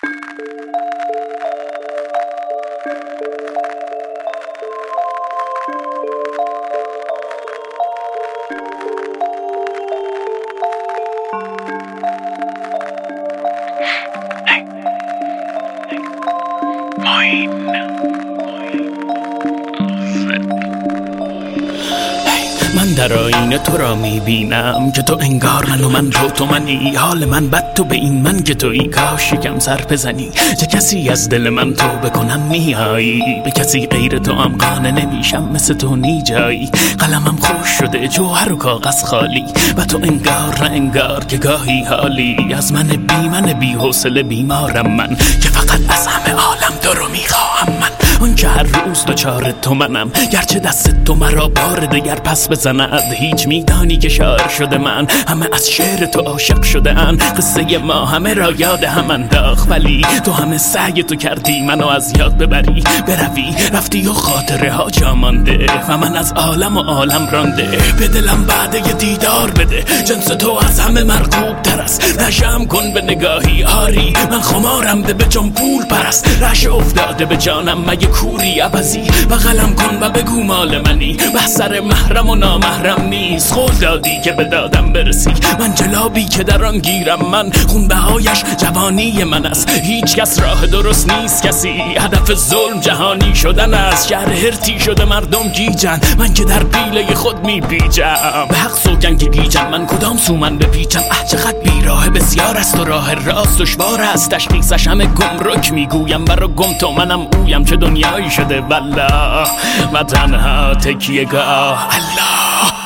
من در آینه تو را میبینم که تو انگار من و من تو منی. حال من بد تو به این من که تویی، کاش یکم سر بزنی. چه کسی از دل من تو بکنم میایی، به کسی غیر تو هم قانع نمیشم، مثل تو نی جایی. قلمم خوش شده جوهر و کاغذ خالی، و تو انگار نه انگار که گاهی حالی. از من بی حوصله بیمارم من، که فقط از همه عالم تو رو میخواهم من. اون که هر روز دوچار تو منم، گرچه دست تو مرا بار دگر پس بزند. هیچ میدانی که شاعر شده من، همه از شعر تو عاشق شده ان. قصه ما همه را یاد هم انداخت، ولی تو همه سعی تو کردی منو از یاد ببری. بروی رفتی و خاطره ها جا مانده، و من از عالم و عالم رانده. به دلم بعد یه دیدار بده، جنس تو از همه مرغوب تر است. نشم کن به نگاهی آری، من خمارم ده به جان پول پرست. رش افتاده به جانم مگه کوری عبزی، بغلم کن و بگو مال منی. بحثر محرم و نامحرم نیست، قول دادی که به دادم برسی. من جلابی که در آن گیرم من، خونبهایش جوانی من است. هیچ کس راه درست نیست کسی، هدف ظلم جهانی شدن است. شهر هرتی شده مردم گیجن، من که در پیله خود میپیچم. به حق سوگن که گیجم، من کدام سو من بپیچم. چقدر بیراه بسیار است و راه راست دشوار است. تشخیصش همه گمرک میگویم، برا گم تو منم اویم. چه دنیایی شده والله، و تنها تکیه گاه الله.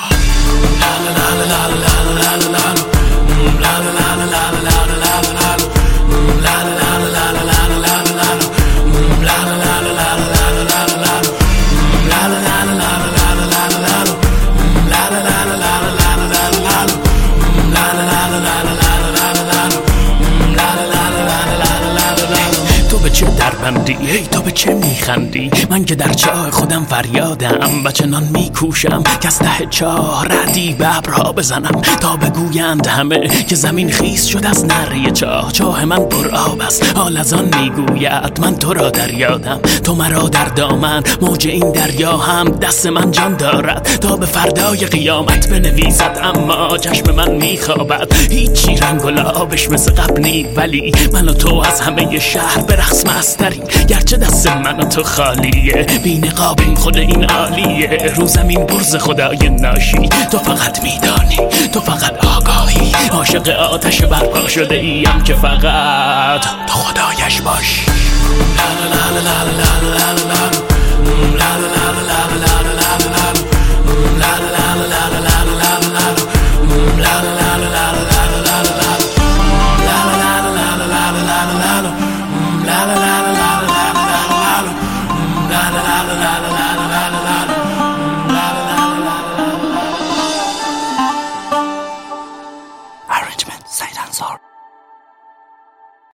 چه دربندی ای تو به چه میخندی؟ من که در چاه خودم فریادم و چنان میکوشم که از ته چاه ردی به ابرها بزنم، تا بگویند همه که زمین خیس شد از نره چاه. چاه من پر آب است، حال از آن میگوید من تو را در یادم. تو مرا در دامن، موج این دریا هم دست من جان دارد، تا به فردای قیامت بنویسد. اما چشم من میخوابد، هیچی رنگ و لعابش مثل قبل نی. ولی من و تو از همه شهر به رقص مستریم، گرچه دست من و تو خالیه. بی نقابیم خود این عالیه، رو زمین برز خدای ناشی. تو فقط میدانی، تو فقط آگاهی، عاشق آتش برپا شده ایم که فقط تو خدایش باشی. لا لا لا لا لا لا لا لا لا.